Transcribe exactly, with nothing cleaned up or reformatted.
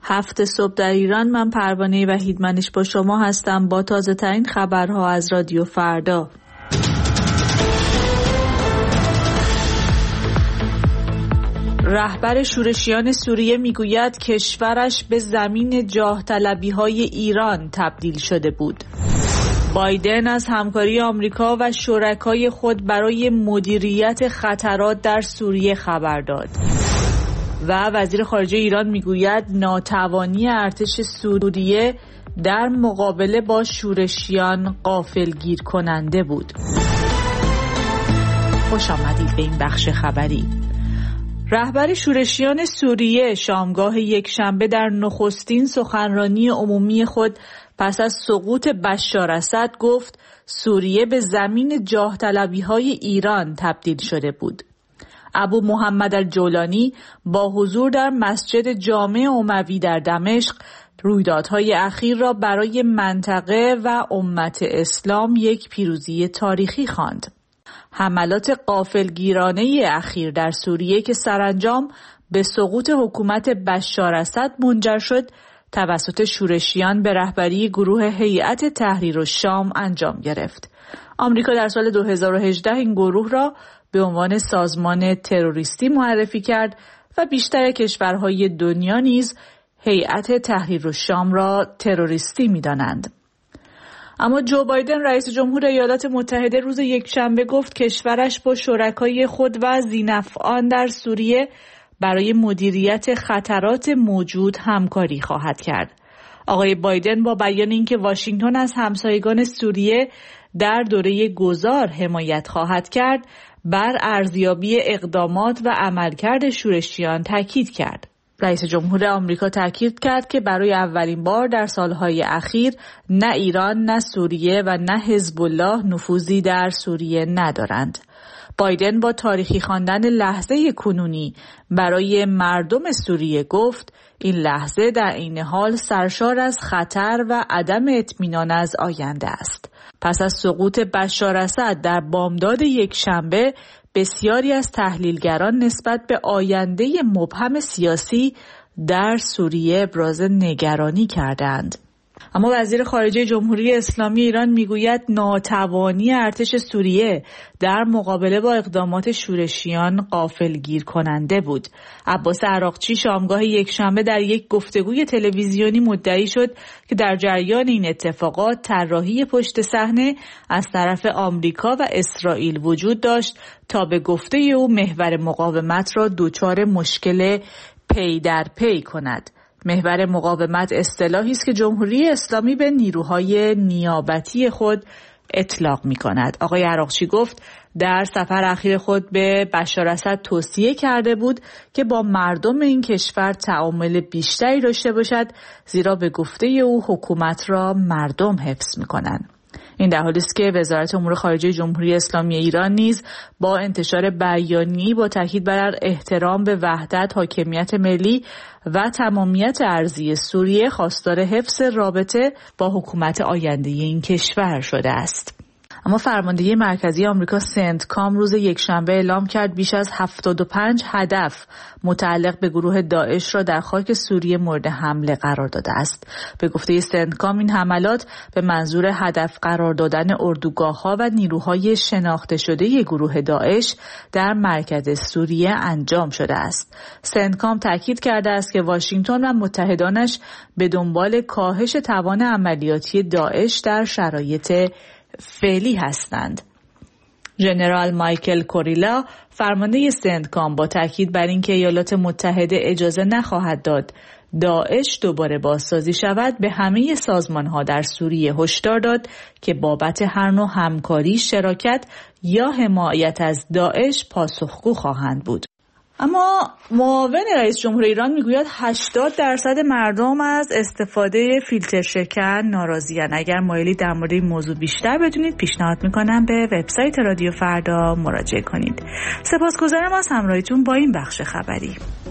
هفت صبح در ایران. من پروانه وحیدمنش با شما هستم با تازه ترین خبرها از رادیو فردا. رهبر شورشیان سوریه میگوید کشورش به زمین جاه طلبی های ایران تبدیل شده بود. بایدن از همکاری آمریکا و شرکای خود برای مدیریت خطرات در سوریه خبر داد. و وزیر خارجه ایران میگوید ناتوانی ارتش سوریه در مقابله با شورشیان غافلگیر کننده بود. خوش آمدید به این بخش خبری. رهبر شورشیان سوریه شامگاه یکشنبه در نخستین سخنرانی عمومی خود پس از سقوط بشار اسد گفت سوریه به زمین جاه طلبی های ایران تبدیل شده بود. ابو محمد الجولانی با حضور در مسجد جامع اموی در دمشق رویدادهای اخیر را برای منطقه و امت اسلام یک پیروزی تاریخی خواند. حملات غافلگیرانه اخیر در سوریه که سرانجام به سقوط حکومت بشار اسد منجر شد توسط شورشیان به رهبری گروه هیئت تحریر الشام انجام گرفت. آمریکا در سال دو هزار و هجده این گروه را به عنوان سازمان تروریستی معرفی کرد و بیشتر کشورهای دنیا نیز هیئت تحریر الشام را تروریستی می‌دانند. اما جو بایدن رئیس جمهور ایالات متحده روز یکشنبه گفت کشورش با شرکای خود و ذی‌نفعان در سوریه برای مدیریت خطرات موجود همکاری خواهد کرد. آقای بایدن با بیان اینکه واشنگتن از همسایگان سوریه در دوره گذار حمایت خواهد کرد، بر ارزیابی اقدامات و عملکرد شورشیان تاکید کرد. رئیس جمهور آمریکا تاکید کرد که برای اولین بار در سالهای اخیر نه ایران، نه سوریه و نه حزب الله نفوذی در سوریه ندارند. بایدن با تاریخی خواندن لحظه کنونی برای مردم سوریه گفت این لحظه در عین حال سرشار از خطر و عدم اطمینان از آینده است. پس از سقوط بشار اسد در بامداد یک شنبه بسیاری از تحلیلگران نسبت به آینده مبهم سیاسی در سوریه ابراز نگرانی کردند. اما وزیر خارجه جمهوری اسلامی ایران میگوید ناتوانی ارتش سوریه در مقابله با اقدامات شورشیان غافلگیر کننده بود. عباس عراقچی شامگاه یکشنبه در یک گفتگوی تلویزیونی مدعی شد که در جریان این اتفاقات طراحی پشت صحنه از طرف آمریکا و اسرائیل وجود داشت تا به گفته او محور مقاومت را دچار مشکل پی در پی کند. محور مقاومت اصطلاحی است که جمهوری اسلامی به نیروهای نیابتی خود اطلاق می کند. آقای عراقچی گفت در سفر اخیر خود به بشار اسد توصیه کرده بود که با مردم این کشور تعامل بیشتری داشته باشد، زیرا به گفته او حکومت را مردم حفظ می کنند. این در حالی است که وزارت امور خارجه جمهوری اسلامی ایران نیز با انتشار بیانیه‌ای با تاکید بر احترام به وحدت، حاکمیت ملی و تمامیت ارضی سوریه خواستار حفظ رابطه با حکومت آینده این کشور شده است. اما فرماندهی مرکزی آمریکا سنتکام روز یکشنبه اعلام کرد بیش از هفتاد و پنج هدف متعلق به گروه داعش را در خاک سوریه مورد حمله قرار داده است. به گفته سنتکام این حملات به منظور هدف قرار دادن اردوگاه‌ها و نیروهای شناخته شده گروه داعش در مرکز سوریه انجام شده است. سنتکام تاکید کرده است که واشنگتن و متحدانش به دنبال کاهش توان عملیاتی داعش در شرایط فعلی هستند. ژنرال مایکل کوریلا فرمانده سنتکام با تاکید بر اینکه ایالات متحده اجازه نخواهد داد داعش دوباره بازسازی شود به همه سازمان‌ها در سوریه هشدار داد که بابت هر نوع همکاری، شراکت یا حمایت از داعش پاسخگو خواهند بود. اما معاون رئیس جمهور ایران میگوید هشتاد درصد مردم از استفاده فیلتر شکر ناراضی‌اند. اگر مایلید در مورد این موضوع بیشتر بدونید پیشنهاد میکنم به وبسایت رادیو فردا مراجعه کنید. سپاسگزارم از همراهیتون با این بخش خبری.